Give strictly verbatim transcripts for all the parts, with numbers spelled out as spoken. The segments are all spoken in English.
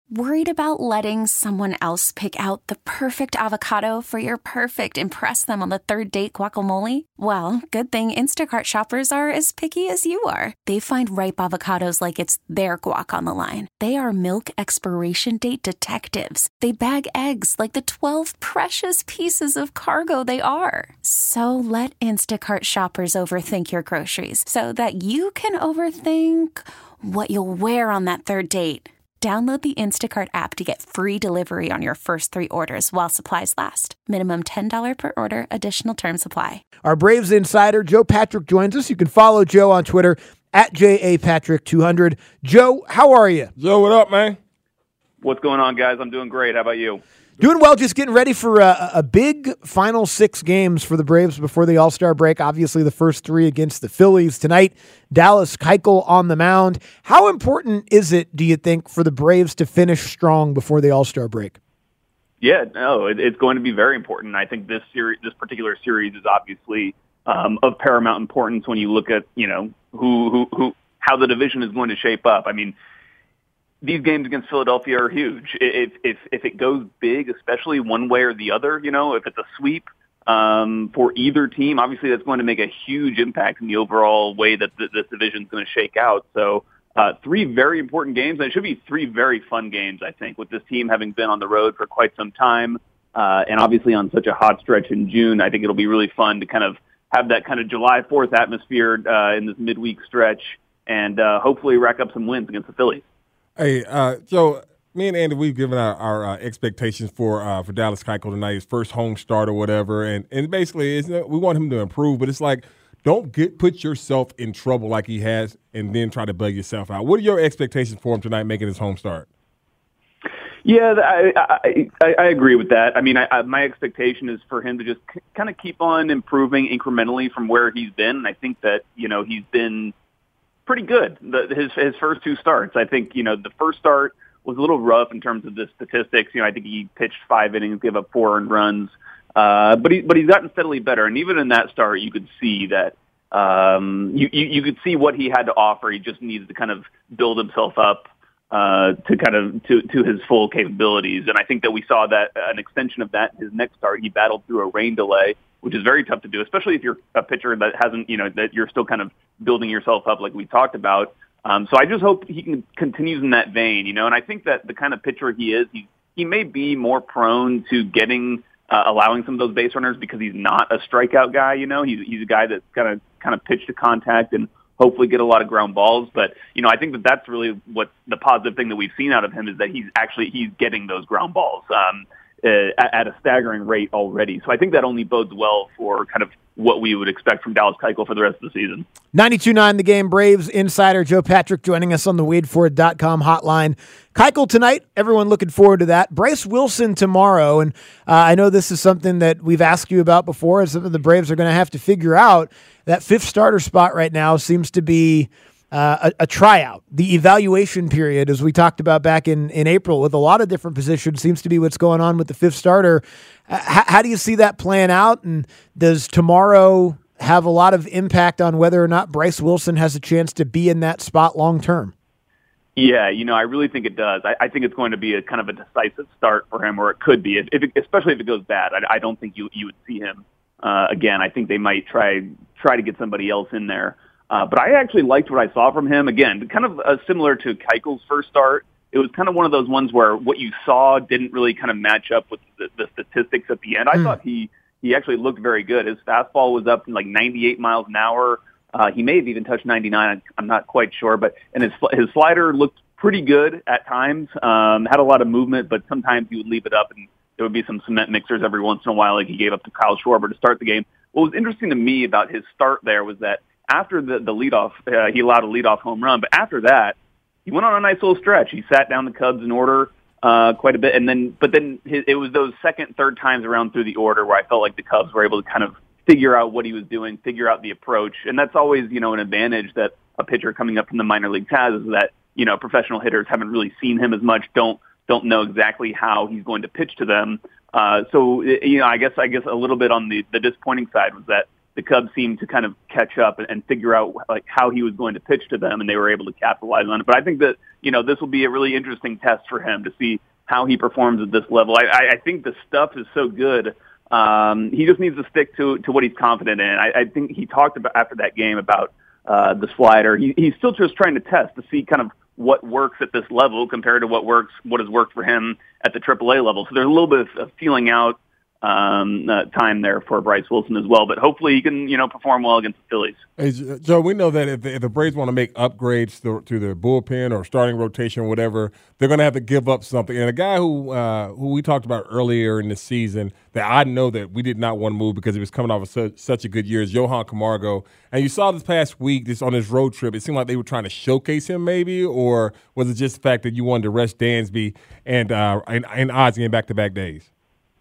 Worried about letting someone else pick out the perfect avocado for your perfect impress them on the third date guacamole? Well, good thing Instacart shoppers are as picky as you are. They find ripe avocados like it's their guac on the line. They are milk expiration date detectives. They bag eggs like the twelve precious pieces of cargo they are. So let Instacart shoppers overthink your groceries so that you can overthink what you'll wear on that third date. Download the Instacart app to get free delivery on your first three orders while supplies last. Minimum ten dollars per order. Additional terms apply. Our Braves insider, Joe Patrick, joins us. You can follow Joe on Twitter at J A Patrick two hundred. Joe, how are you? Joe, what up, man? What's going on, guys? I'm doing great. How about you? Doing well, just getting ready for a, a big final six games for the Braves before the All-Star break. Obviously, the first three against the Phillies. Tonight, Dallas Keuchel on the mound. How important is it, do you think, for the Braves to finish strong before the All-Star break? Yeah, no, it, it's going to be very important. I think this series, this particular series is obviously um, of paramount importance when you look at, you know, who, who, who, how the division is going to shape up. I mean, these games against Philadelphia are huge. If if if it goes big, especially one way or the other, you know, if it's a sweep um, for either team, obviously that's going to make a huge impact in the overall way that th- this division is going to shake out. So uh, three very important games, and it should be three very fun games, I think, with this team having been on the road for quite some time, uh, and obviously on such a hot stretch in June. I think it'll be really fun to kind of have that kind of July fourth atmosphere uh, in this midweek stretch, and uh, hopefully rack up some wins against the Phillies. Hey, uh, Joe, me and Andy, we've given our, our uh, expectations for uh, for Dallas Keuchel tonight, his first home start or whatever, and and basically it's, we want him to improve, but it's like don't get put yourself in trouble like he has and then try to bug yourself out. What are your expectations for him tonight making his home start? Yeah, I, I, I agree with that. I mean, I, I, my expectation is for him to just c- kind of keep on improving incrementally from where he's been, and I think that, you know, he's been – pretty good. The, his his first two starts. I think, you know, the first start was a little rough in terms of the statistics. You know, I think he pitched five innings, gave up four earned runs. Uh, but he but he's gotten steadily better. And even in that start, you could see that um, you, you you could see what he had to offer. He just needed to kind of build himself up uh, to kind of to to his full capabilities. And I think that we saw that an extension of that. His next start, he battled through a rain delay, which is very tough to do, especially if you're a pitcher that hasn't, you know, that you're still kind of building yourself up like we talked about. Um, so I just hope he can continues in that vein, you know, and I think that the kind of pitcher he is, he, he may be more prone to getting, uh, allowing some of those base runners because he's not a strikeout guy, you know, he's, he's a guy that's kind of, kind of pitch to contact and hopefully get a lot of ground balls. But, you know, I think that that's really what the positive thing that we've seen out of him is that he's actually, he's getting those ground balls. Um, Uh, at a staggering rate already. So I think that only bodes well for kind of what we would expect from Dallas Keuchel for the rest of the season. ninety-two point nine The Game Braves insider Joe Patrick joining us on the Wade Ford dot com hotline. Keuchel tonight, everyone looking forward to that. Bryce Wilson tomorrow, and uh, I know this is something that we've asked you about before. It's something the Braves are going to have to figure out. That fifth starter spot right now seems to be Uh, a, a tryout. The evaluation period, as we talked about back in, in April, with a lot of different positions, seems to be what's going on with the fifth starter. Uh, h- how do you see that playing out? And does tomorrow have a lot of impact on whether or not Bryce Wilson has a chance to be in that spot long term? Yeah, you know, I really think it does. I, I think it's going to be a kind of a decisive start for him, or it could be, if, if it, especially if it goes bad. I, I don't think you you would see him uh, again. I think they might try try to get somebody else in there. Uh, but I actually liked what I saw from him. Again, kind of uh, similar to Keuchel's first start. It was kind of one of those ones where what you saw didn't really kind of match up with the, the statistics at the end. I mm. thought he he actually looked very good. His fastball was up to like ninety-eight miles an hour. Uh, he may have even touched ninety-nine. I'm not quite sure, but and his his slider looked pretty good at times. Um, had a lot of movement, but sometimes he would leave it up, and there would be some cement mixers every once in a while, like he gave up to Kyle Schwarber to start the game. What was interesting to me about his start there was that after the, the leadoff, uh, he allowed a leadoff home run. But after that, he went on a nice little stretch. He sat down the Cubs in order uh, quite a bit. And then, but then his, it was those second, third times around through the order where I felt like the Cubs were able to kind of figure out what he was doing, figure out the approach. And that's always, you know, an advantage that a pitcher coming up from the minor leagues has, is that, you know, professional hitters haven't really seen him as much, don't don't know exactly how he's going to pitch to them. Uh, so, you know, I guess I guess a little bit on the, the disappointing side was that the Cubs seemed to kind of catch up and, and figure out like how he was going to pitch to them, and they were able to capitalize on it. But I think that, you know, this will be a really interesting test for him to see how he performs at this level. I, I, I think the stuff is so good. Um, he just needs to stick to to what he's confident in. I, I think he talked about after that game about uh, the slider. He, he's still just trying to test to see kind of what works at this level compared to what works, what has worked for him at the triple A level. So there's a little bit of feeling out um, uh, time there for Bryce Wilson as well. But hopefully he can, you know, perform well against the Phillies. Hey, Joe, we know that if the, if the Braves want to make upgrades to, to their bullpen or starting rotation or whatever, they're going to have to give up something. And a guy who uh, who we talked about earlier in the season that I know that we did not want to move because he was coming off of such, such a good year is Johan Camargo. And you saw this past week, this on his road trip, it seemed like they were trying to showcase him maybe, or was it just the fact that you wanted to rest Dansby and uh, and, and odds getting back-to-back days?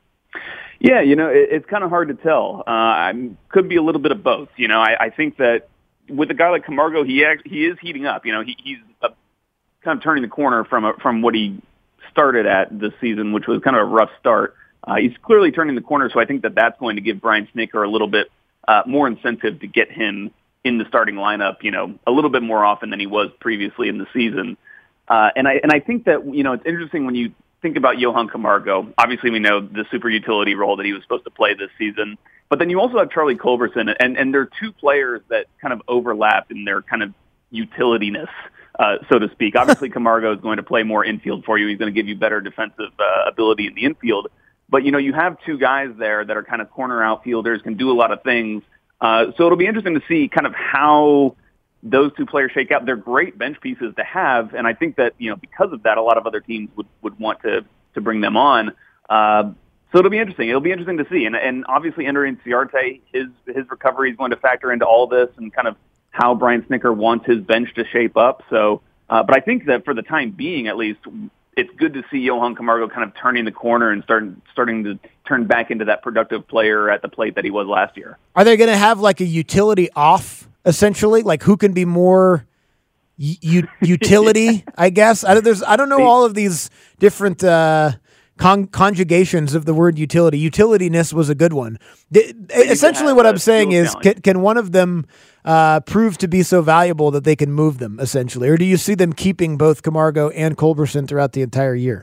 Yeah, you know, it, it's kind of hard to tell. Uh, I could be a little bit of both. You know, I, I think that with a guy like Camargo, he act, he is heating up. You know, he, he's a, kind of turning the corner from a, from what he started at this season, which was kind of a rough start. Uh, he's clearly turning the corner, so I think that that's going to give Brian Snitker a little bit uh, more incentive to get him in the starting lineup, you know, a little bit more often than he was previously in the season. Uh, and I and I think that, you know, it's interesting when you think about Johan Camargo. Obviously, we know the super utility role that he was supposed to play this season. But then you also have Charlie Culberson, and, and they're two players that kind of overlap in their kind of utilityness, uh, so to speak. Obviously, Camargo is going to play more infield for you. He's going to give you better defensive uh, ability in the infield. But, you know, you have two guys there that are kind of corner outfielders, can do a lot of things. Uh, so it'll be interesting to see kind of how those two players shake out. They're great bench pieces to have, and I think that, you know, because of that, a lot of other teams would, would want to, to bring them on. Uh, so it'll be interesting. It'll be interesting to see. And, and obviously, Ender Inciarte, his his recovery is going to factor into all this and kind of how Brian Snitker wants his bench to shape up. So, uh, but I think that for the time being, at least, it's good to see Johan Camargo kind of turning the corner and starting starting to turn back into that productive player at the plate that he was last year. Are they going to have like a utility off, essentially? Like who can be more u- utility, I guess? I don't, there's, I don't know all of these different uh, con- conjugations of the word utility. Utilityness was a good one. The, essentially what I'm saying is, can, can one of them uh, prove to be so valuable that they can move them, essentially? Or do you see them keeping both Camargo and Culberson throughout the entire year?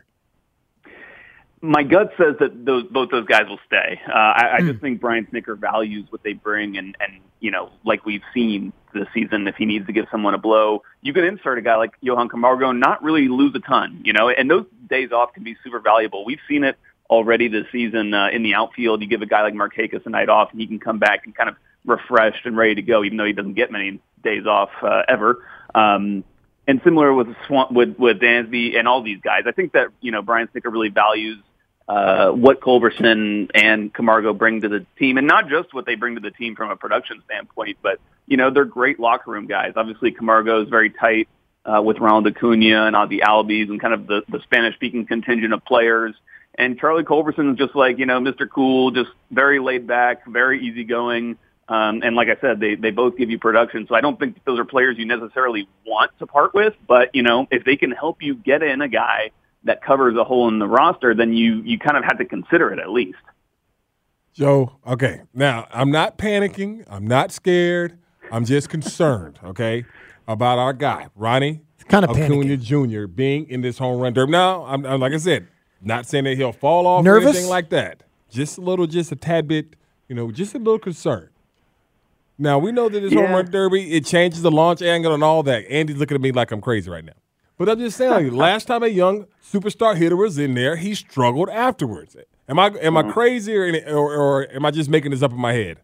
My gut says that those, both those guys will stay. Uh, I, I just think Brian Snitker values what they bring, and, and you know, like we've seen this season, if he needs to give someone a blow, you can insert a guy like Johan Camargo and not really lose a ton, you know, and those days off can be super valuable. We've seen it already this season uh, in the outfield. You give a guy like Markakis a night off, and he can come back and kind of refreshed and ready to go, even though he doesn't get many days off uh, ever. Um, and similar with, with with Dansby and all these guys, I think that, you know, Brian Snitker really values uh, what Culberson and Camargo bring to the team, and not just what they bring to the team from a production standpoint, but, you know, they're great locker room guys. Obviously, Camargo is very tight uh, with Ronald Acuna and Ozzie Albies and kind of the, the Spanish-speaking contingent of players. And Charlie Culberson is just like, you know, Mister Cool, just very laid back, very easygoing. Um, and like I said, they, they both give you production. So I don't think those are players you necessarily want to part with. But, you know, if they can help you get in a guy that covers a hole in the roster, then you, you kind of have to consider it at least. Joe, okay. Now, I'm not panicking. I'm not scared. I'm just concerned, okay, about our guy, Ronnie kind of Acuna Junior being in this home run derby. Now, I'm, I'm like I said, not saying that he'll fall off Nervous? or anything like that. Just a little, just a tad bit, you know, just a little concerned. Now, we know that this yeah. home run derby, it changes the launch angle and all that. Andy's looking at me like I'm crazy right now. But I'm just saying, like, last time a young superstar hitter was in there, he struggled afterwards. Am I am mm-hmm. I crazy or, or, or am I just making this up in my head?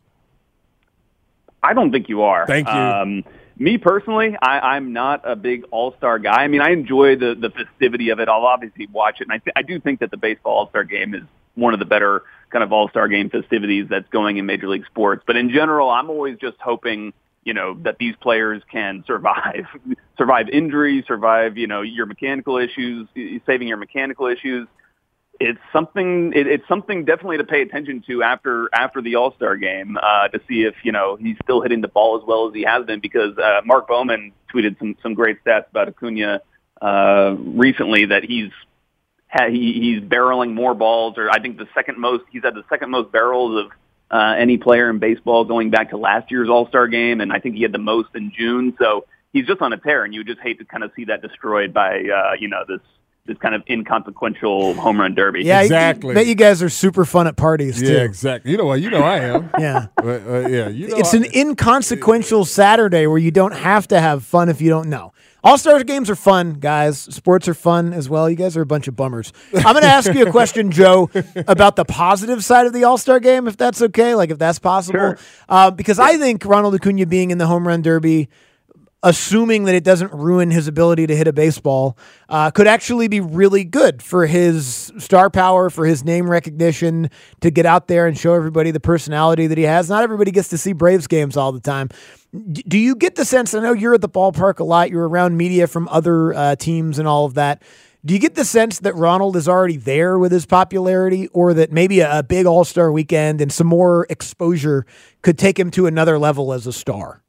I don't think you are. Thank you. Um, me personally, I, I'm not a big all-star guy. I mean, I enjoy the, the festivity of it. I'll obviously watch it, and I, th- I do think that the baseball all-star game is one of the better kind of all-star game festivities that's going in Major League Sports. But in general, I'm always just hoping, you know, that these players can survive, survive injuries, survive, you know, your mechanical issues, saving your mechanical issues. It's something. It, it's something definitely to pay attention to after after the All-Star game uh, to see if, you know, he's still hitting the ball as well as he has been. Because uh, Mark Bowman tweeted some some great stats about Acuna uh, recently that he's had, he, he's barreling more balls, or I think the second most. He's had the second most barrels of uh, any player in baseball going back to last year's All-Star game, and I think he had the most in June. So he's just on a tear, and you just hate to kind of see that destroyed by, uh, you know, this this kind of inconsequential home run derby. Yeah, exactly. I bet you guys are super fun at parties, too. Yeah, exactly. You know what? You know I am. Yeah. But, uh, yeah, you know It's I, an inconsequential Saturday where you don't have to have fun if you don't know. All-Star games are fun, guys. Sports are fun as well. You guys are a bunch of bummers. I'm going to ask you a question, Joe, about the positive side of the All-Star game, if that's okay, like if that's possible. Sure. Uh, because I think Ronald Acuna being in the home run derby, assuming that it doesn't ruin his ability to hit a baseball, uh, could actually be really good for his star power, for his name recognition, to get out there and show everybody the personality that he has. Not everybody gets to see Braves games all the time. D- do you get the sense, I know you're at the ballpark a lot, you're around media from other uh, teams and all of that. Do you get the sense that Ronald is already there with his popularity, or that maybe a, a big All-Star weekend and some more exposure could take him to another level as a star?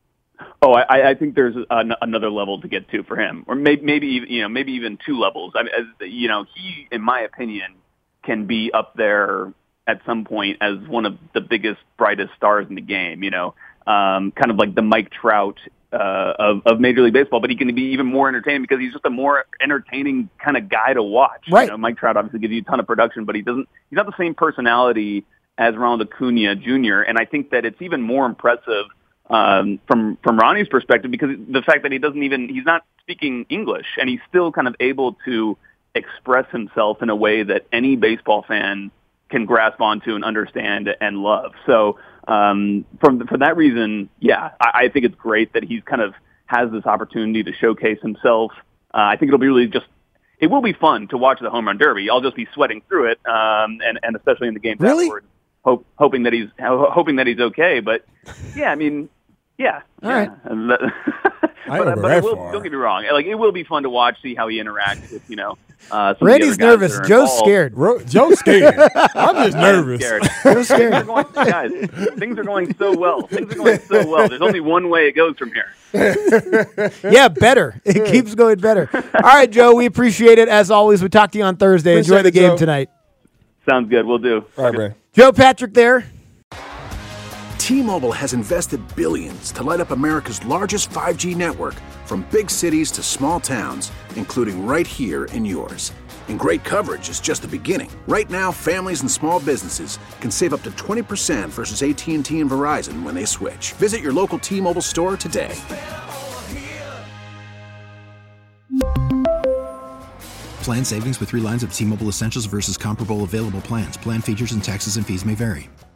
Oh, I, I think there's an, another level to get to for him, or maybe, maybe even, you know, maybe even two levels. I mean, as, you know, he, in my opinion, can be up there at some point as one of the biggest, brightest stars in the game. You know, um, kind of like the Mike Trout uh, of, of Major League Baseball, but he can be even more entertaining because he's just a more entertaining kind of guy to watch. Right. You know, Mike Trout obviously gives you a ton of production, but he doesn't. He's not the same personality as Ronald Acuna Junior And I think that it's even more impressive. Um, from from Ronnie's perspective, because the fact that he doesn't even, he's not speaking English, and he's still kind of able to express himself in a way that any baseball fan can grasp onto and understand and love. So um, from for that reason, yeah, I, I think it's great that he's kind of has this opportunity to showcase himself. Uh, I think it'll be really just, it will be fun to watch the home run derby. I'll just be sweating through it, um, and and especially in the games really? afterwards, hope, hoping that he's hoping that he's okay. But yeah, I mean. Yeah. All yeah. right. But, I ain't but that it will, far. don't get me wrong. Like, it will be fun to watch, see how he interacts with, you know, uh, some Randy's of the other guys nervous. that are Joe's involved. scared. Ro- Joe's scared. I'm just nervous. Scared. Joe's Things are scared. going, guys, things are going so well. Things are going so well. There's only one way it goes from here. Yeah, better. It keeps going better. All right, Joe, we appreciate it. As always, we'll talk to you on Thursday. Appreciate Enjoy the it, game Joe. tonight. Sounds good. We'll do. All right, man. Joe Patrick there. T-Mobile has invested billions to light up America's largest five G network, from big cities to small towns, including right here in yours. And great coverage is just the beginning. Right now, families and small businesses can save up to twenty percent versus A T and T and Verizon when they switch. Visit your local T-Mobile store today. Plan savings with three lines of T-Mobile Essentials versus comparable available plans. Plan features and taxes and fees may vary.